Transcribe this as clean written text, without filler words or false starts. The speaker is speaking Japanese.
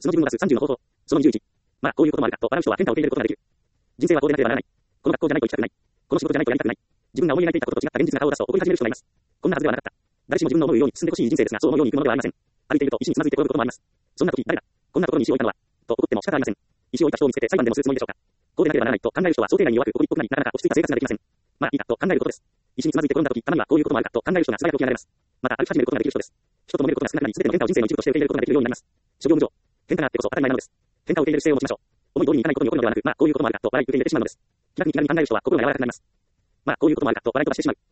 素の自分を出す30の方法。その21。まあ、こういうこともあるかと笑う人は変化を受け入れることができる。人生はこうでなければならない。この学校じゃないと行きたくない。この仕事じゃないとやりたくない。自分が思い描いていたことと違った現実が顔を出すと怒り始める人がいます。こんなはずではなかった。誰しも自分の思うように進んでほしい人生ですが、そう思うようにいくものではありません。歩いていると石につまずいて転ぶこともあります。そんな時、誰だこんなところに石を置いたのはと怒っても仕方ありません。石を置いた人を見つけて裁判でもするつもりでしょうか。こうでなければならないと考える人は想定外に弱く、怒りっぽくなり、なかなか落ち着いた生活ができません。まあいいかと考えることです。石につまずいて転んだ時、たまにはこういうこともあるかと考える人が素早く起き上がれます。また歩き始めることができる人です。人と揉めることが少なくなり、全ての変化を人生の一部として受け入れることができるようになります。諸行無常。変化があってこそ当たり前なのです。変化を受け入れる姿勢を持ちましょう。思い通りにいかないことに怒るのではなく、まあこういうこともあるかと笑い受け入れてしまうのです。気楽に気軽に考える人は心が柔らかくなります。まあこういうこともあるかと笑い飛ばしてしまう。